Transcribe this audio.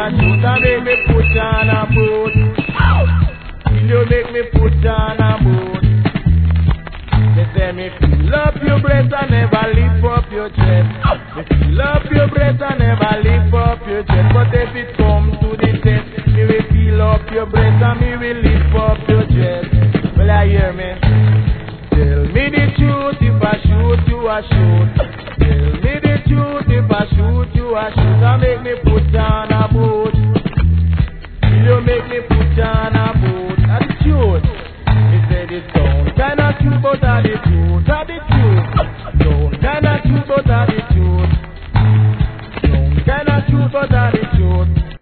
a shoot and make me put on a boot. Will you make me put on a boot? They say me fill up your breast and never lift up your chest. Me fill up your breast and never lift up your chest. But if it come to the test, me will fill up your breast and me will lift up your chest. Will I hear me? Tell me the truth, if I shoot you, I shoot. Tell me the truth, if I shoot you, I shoot. And make me put on a boot. Will you make me put on a boot? That's the truth. Me say the sound kinda true, but are the truth, are the truth. Sound kinda true, but are the truth. Sound kinda true, but are the truth.